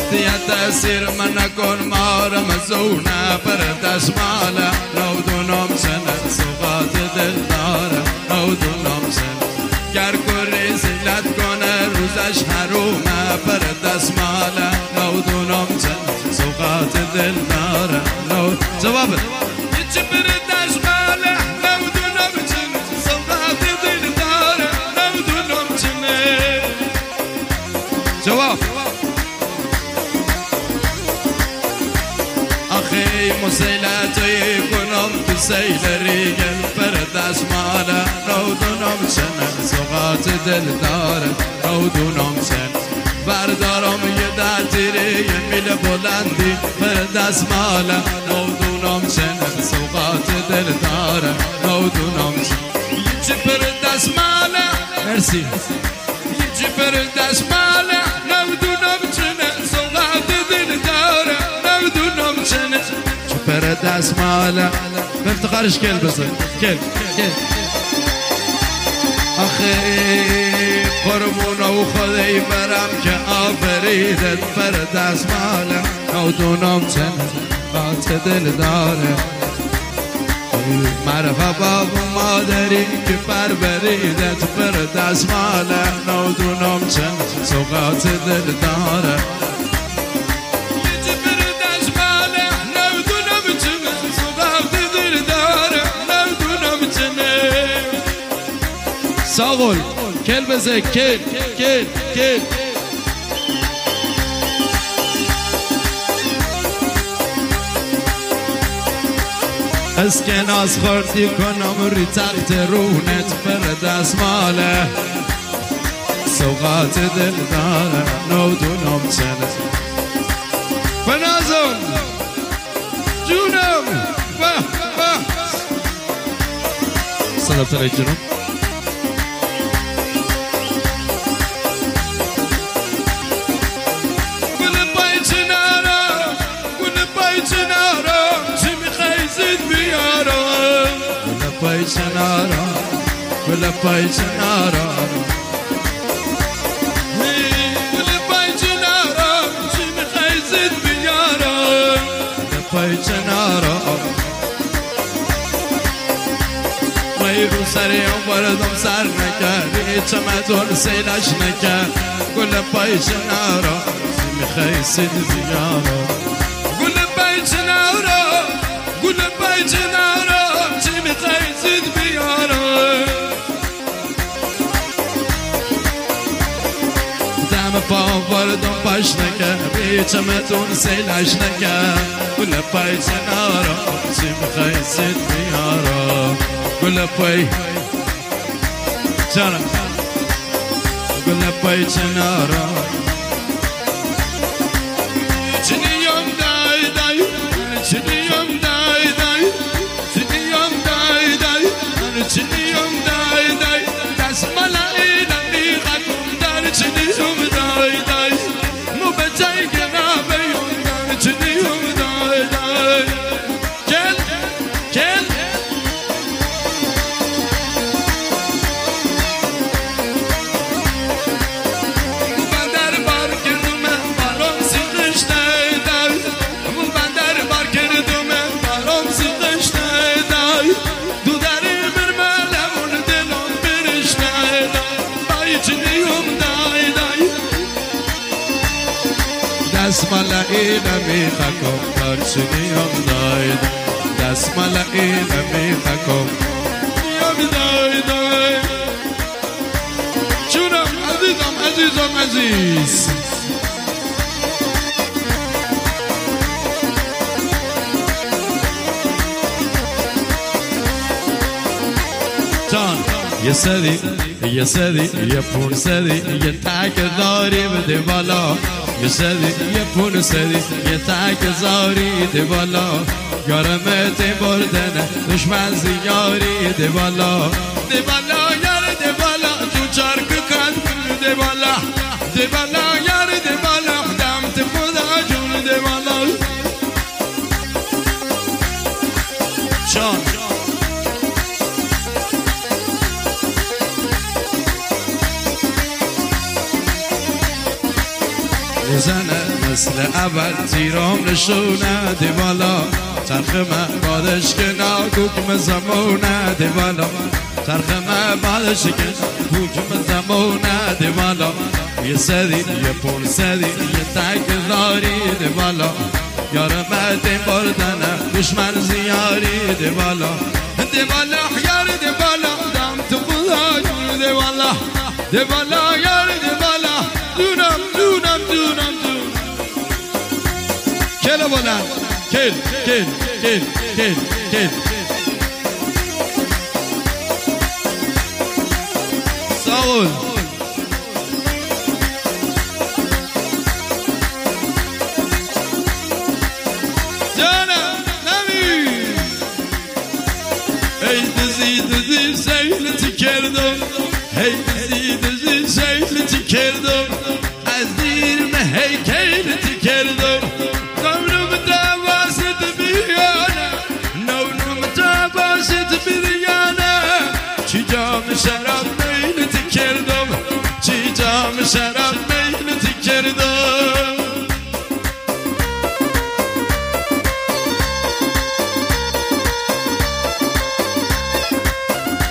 دیت تأثیر من نکن مارم زونه پر دشماله نودونم سنت سوقات دل دارم نودونم سنت گر کری زیلت کنه روزش حرومه پر دستماله نودونم سنت سوقات دل دارم جواب یچی پر دشماله نودونم سنت سوقات دل دارم نودونم سنت جواب آخی مسیلتی کنم تو سیل ریگل پر دشماله نودونم سنت سوقات دل دارم نودونم سنت بردارم یه در تیری یه میل بلندی پر دستماله نودونم سنت سوقات دل دارم نودونم سنت یچی پر دستماله مرسی یچی پر دستماله نودونم سنت سوقات دل دارم نودونم سنت چی پر دستماله بافتخارش کل بزن کل آخی قربون و خدای برم که آفریدت پر دستماله نودونم چند دل داره مرحبا باب مادری که پر بریدت پر دستماله نودونم چند سوقات دل داره ساغل کل بزه کل از که ناز خوردی کنم ری تخت رونت پر دستماله سوقات دل دارم نودونم چنه بنازم جونم سلام تلی جونم پای چنارا گل پای چنارا گل پای چنارا چی میخوای زد بیارا گل پای چنارا مای رو سریم بردم سر نکرد چمدون سیلش نکرد گل پای چنارا چی میخوای زد بیارا گل پای چنارا گل پای چنارا زد بیارم دم پا بردم پاش نکرد بی چمتون سیلش نکرد گل پای چنارا چی میخوای زد بیارم گل پای چنارا گل پای چنارا چنیم دای دای چنیم دای دای چنیم دای دای دستماله اینمی خکم در چنیم دای دای مو به جای گنابیون در چنیم دای دای کل بندر بار کردم برام سیخش دای دای بندر بار کردم برام سیخش دای دای دستماله اینمی خکم در چنیم دای دستماله اینمی خکم دای دای جونم عزیزم عزیز جان یه سری یه پون سری یه تک داری بده بالا یه سری یه پون سری یه تک زاری ده بالا یارمت بردن دشمن زیاری ده بالا یار ده بالا تو چارک کن ده بالا یار ده بالا دم ته خدا جون ده بالا چان زنه مثل اول تیرام نشونه دی بالا چرخ من بادش که حکم زمونه دی بالا چرخ من بادش که حکم زمونه دی بالا یه سری یه پول سری یه تکراری دی بالا یار مدین بردنه دشمن زیاری دی بالا یار دی بالا دم تو خدا دی بالا یار دی بالا دونم کل بلند کل ساول جانم نمی ای دزی سیلتی کردم ای دزی سیلتی کردم از دیر هیکلتی کردم نونم تواست بیانه نونم تواست بیانه چی جام شراب میلتی کردم چی جام شراب میلتی کردم